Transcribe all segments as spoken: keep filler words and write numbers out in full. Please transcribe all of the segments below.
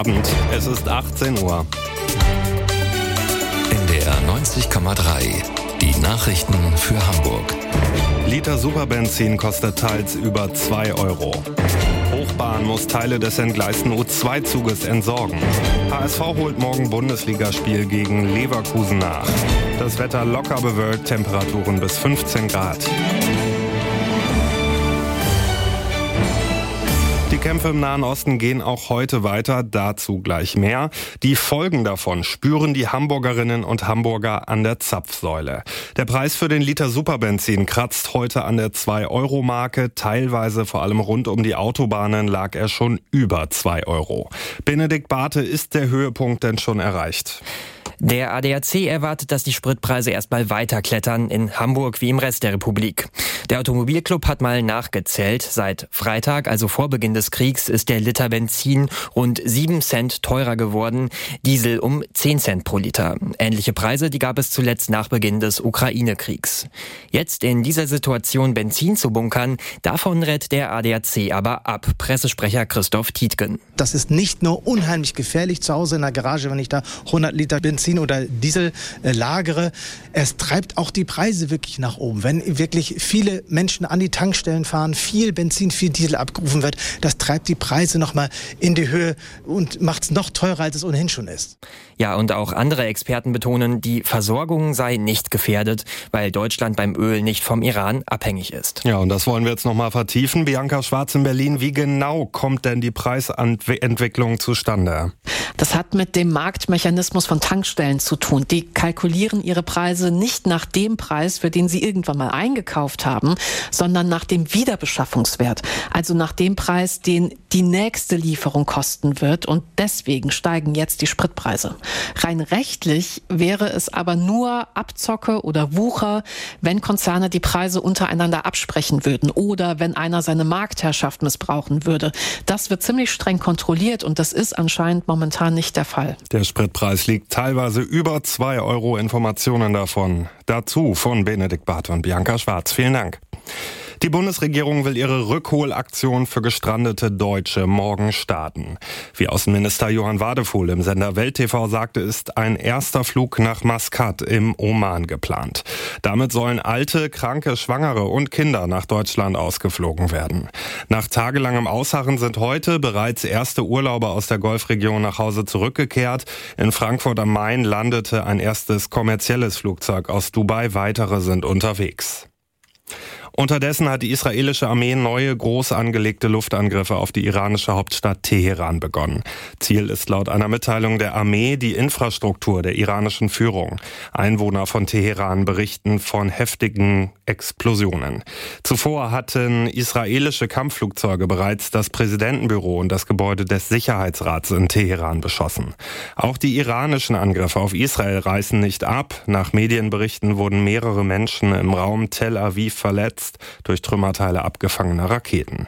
Abend. Es ist achtzehn Uhr. N D R neunzig Komma drei. Die Nachrichten für Hamburg. Liter Superbenzin kostet teils über zwei Euro. Hochbahn muss Teile des entgleisten U zwei Zuges entsorgen. H S V holt morgen Bundesligaspiel gegen Leverkusen nach. Das Wetter locker bewölkt, Temperaturen bis fünfzehn Grad. Die Kämpfe im Nahen Osten gehen auch heute weiter, dazu gleich mehr. Die Folgen davon spüren die Hamburgerinnen und Hamburger an der Zapfsäule. Der Preis für den Liter Superbenzin kratzt heute an der zwei Euro Marke. Teilweise, vor allem rund um die Autobahnen, lag er schon über zwei Euro. Benedikt Barthe, ist der Höhepunkt denn schon erreicht? Der A D A C erwartet, dass die Spritpreise erstmal weiter klettern, in Hamburg wie im Rest der Republik. Der Automobilclub hat mal nachgezählt. Seit Freitag, also vor Beginn des Kriegs, ist der Liter Benzin rund sieben Cent teurer geworden, Diesel um zehn Cent pro Liter. Ähnliche Preise, die gab es zuletzt nach Beginn des Ukraine-Kriegs. Jetzt in dieser Situation Benzin zu bunkern, davon rät der A D A C aber ab. Pressesprecher Christoph Tietgen. Das ist nicht nur unheimlich gefährlich zu Hause in der Garage, wenn ich da hundert Liter Benzin oder Diesel äh, lagere. Es treibt auch die Preise wirklich nach oben. Wenn wirklich viele Menschen an die Tankstellen fahren, viel Benzin, viel Diesel abgerufen wird, das treibt die Preise nochmal in die Höhe und macht es noch teurer, als es ohnehin schon ist. Ja, und auch andere Experten betonen, die Versorgung sei nicht gefährdet, weil Deutschland beim Öl nicht vom Iran abhängig ist. Ja, und das wollen wir jetzt nochmal vertiefen. Bianca Schwarz in Berlin, wie genau kommt denn die Preisentwicklung zustande? Das hat mit dem Marktmechanismus von Tankstellen zu tun. Die kalkulieren ihre Preise nicht nach dem Preis, für den sie irgendwann mal eingekauft haben, sondern nach dem Wiederbeschaffungswert. Also nach dem Preis, den die nächste Lieferung kosten wird. Und deswegen steigen jetzt die Spritpreise. Rein rechtlich wäre es aber nur Abzocke oder Wucher, wenn Konzerne die Preise untereinander absprechen würden oder wenn einer seine Marktherrschaft missbrauchen würde. Das wird ziemlich streng kontrolliert und das ist anscheinend momentan nicht der Fall. Der Spritpreis liegt teilweise über zwei Euro. Informationen davon dazu von Benedikt Barthe und Bianca Schwarz. Vielen Dank. Die Bundesregierung will ihre Rückholaktion für gestrandete Deutsche morgen starten. Wie Außenminister Johann Wadefuhl im Sender Welt T V sagte, ist ein erster Flug nach Maskat im Oman geplant. Damit sollen alte, kranke, Schwangere und Kinder nach Deutschland ausgeflogen werden. Nach tagelangem Ausharren sind heute bereits erste Urlauber aus der Golfregion nach Hause zurückgekehrt. In Frankfurt am Main landete ein erstes kommerzielles Flugzeug aus Dubai. Weitere sind unterwegs. Unterdessen hat die israelische Armee neue, groß angelegte Luftangriffe auf die iranische Hauptstadt Teheran begonnen. Ziel ist laut einer Mitteilung der Armee die Infrastruktur der iranischen Führung. Einwohner von Teheran berichten von heftigen Explosionen. Zuvor hatten israelische Kampfflugzeuge bereits das Präsidentenbüro und das Gebäude des Sicherheitsrats in Teheran beschossen. Auch die iranischen Angriffe auf Israel reißen nicht ab. Nach Medienberichten wurden mehrere Menschen im Raum Tel Aviv verletzt durch Trümmerteile abgefangener Raketen.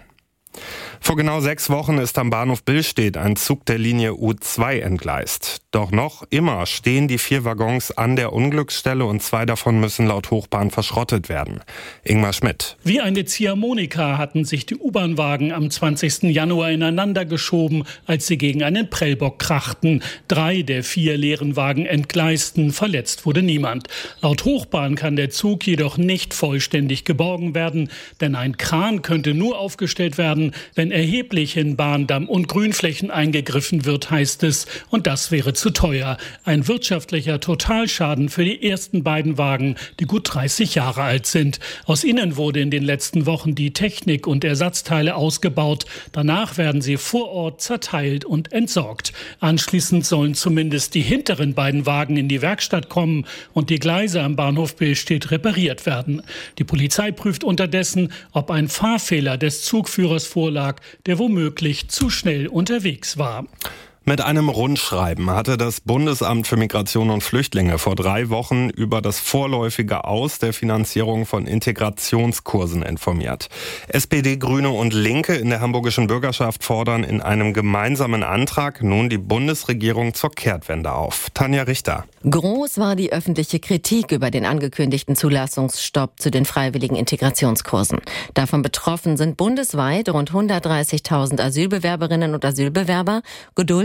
Vor genau sechs Wochen ist am Bahnhof Billstedt ein Zug der Linie U zwei entgleist. Doch noch immer stehen die vier Waggons an der Unglücksstelle und zwei davon müssen laut Hochbahn verschrottet werden. Ingmar Schmidt. Wie eine Ziehharmonika hatten sich die U-Bahn-Wagen am zwanzigsten Januar ineinander geschoben, als sie gegen einen Prellbock krachten. Drei der vier leeren Wagen entgleisten, verletzt wurde niemand. Laut Hochbahn kann der Zug jedoch nicht vollständig geborgen werden, denn ein Kran könnte nur aufgestellt werden, wenn erheblich in Bahndamm und Grünflächen eingegriffen wird, heißt es. Und das wäre zu teuer. Ein wirtschaftlicher Totalschaden für die ersten beiden Wagen, die gut dreißig Jahre alt sind. Aus ihnen wurde in den letzten Wochen die Technik und Ersatzteile ausgebaut. Danach werden sie vor Ort zerteilt und entsorgt. Anschließend sollen zumindest die hinteren beiden Wagen in die Werkstatt kommen und die Gleise am Bahnhof Billstedt repariert werden. Die Polizei prüft unterdessen, ob ein Fahrfehler des Zugführers vorlag, der womöglich zu schnell unterwegs war. Mit einem Rundschreiben hatte das Bundesamt für Migration und Flüchtlinge vor drei Wochen über das vorläufige Aus der Finanzierung von Integrationskursen informiert. S P D, Grüne und Linke in der hamburgischen Bürgerschaft fordern in einem gemeinsamen Antrag nun die Bundesregierung zur Kehrtwende auf. Tanja Richter. Groß war die öffentliche Kritik über den angekündigten Zulassungsstopp zu den freiwilligen Integrationskursen. Davon betroffen sind bundesweit rund hundertdreißigtausend Asylbewerberinnen und Asylbewerber, geduldet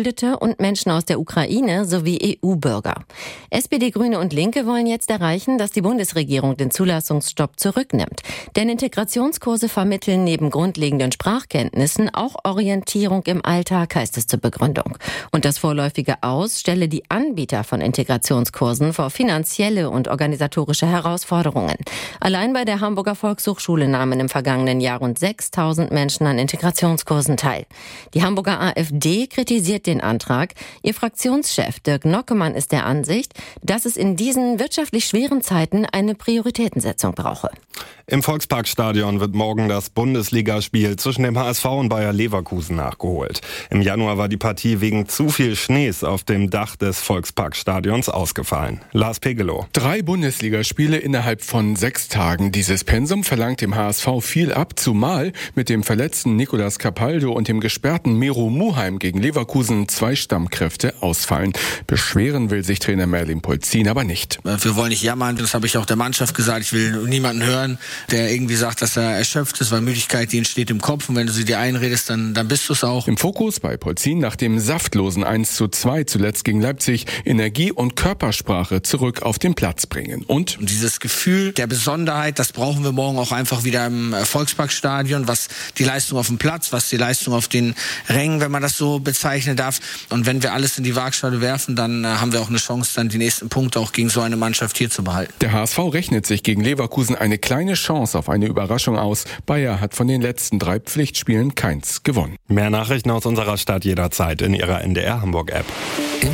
Geflüchtete und Menschen aus der Ukraine sowie E U-Bürger. S P D, Grüne und Linke wollen jetzt erreichen, dass die Bundesregierung den Zulassungsstopp zurücknimmt. Denn Integrationskurse vermitteln neben grundlegenden Sprachkenntnissen auch Orientierung im Alltag, heißt es zur Begründung. Und das vorläufige Aus stelle die Anbieter von Integrationskursen vor finanzielle und organisatorische Herausforderungen. Allein bei der Hamburger Volkshochschule nahmen im vergangenen Jahr rund sechstausend Menschen an Integrationskursen teil. Die Hamburger AfD kritisiert den Antrag. Ihr Fraktionschef Dirk Nockemann ist der Ansicht, dass es in diesen wirtschaftlich schweren Zeiten eine Prioritätensetzung brauche. Im Volksparkstadion wird morgen das Bundesligaspiel zwischen dem H S V und Bayer Leverkusen nachgeholt. Im Januar war die Partie wegen zu viel Schnees auf dem Dach des Volksparkstadions ausgefallen. Lars Pegelow. Drei Bundesligaspiele innerhalb von sechs Tagen. Dieses Pensum verlangt dem H S V viel ab, zumal mit dem verletzten Nicolas Capaldo und dem gesperrten Miro Muheim gegen Leverkusen zwei Stammkräfte ausfallen. Beschweren will sich Trainer Merlin Polzin aber nicht. Wir wollen nicht jammern, das habe ich auch der Mannschaft gesagt. Ich will niemanden hören, der irgendwie sagt, dass er erschöpft ist, weil Müdigkeit, die entsteht im Kopf. Und wenn du sie dir einredest, dann, dann bist du es auch. Im Fokus bei Polzin nach dem saftlosen eins zu zwei zuletzt gegen Leipzig Energie und Körpersprache zurück auf den Platz bringen. Und, und dieses Gefühl der Besonderheit, das brauchen wir morgen auch einfach wieder im Volksparkstadion, was die Leistung auf dem Platz, was die Leistung auf den Rängen, wenn man das so bezeichnen darf. Und wenn wir alles in die Waagschale werfen, dann äh, haben wir auch eine Chance, dann die nächsten Punkte auch gegen so eine Mannschaft hier zu behalten. Der H S V rechnet sich gegen Leverkusen eine kleine Chance auf eine Überraschung aus. Bayer hat von den letzten drei Pflichtspielen keins gewonnen. Mehr Nachrichten aus unserer Stadt jederzeit in Ihrer N D R Hamburg App.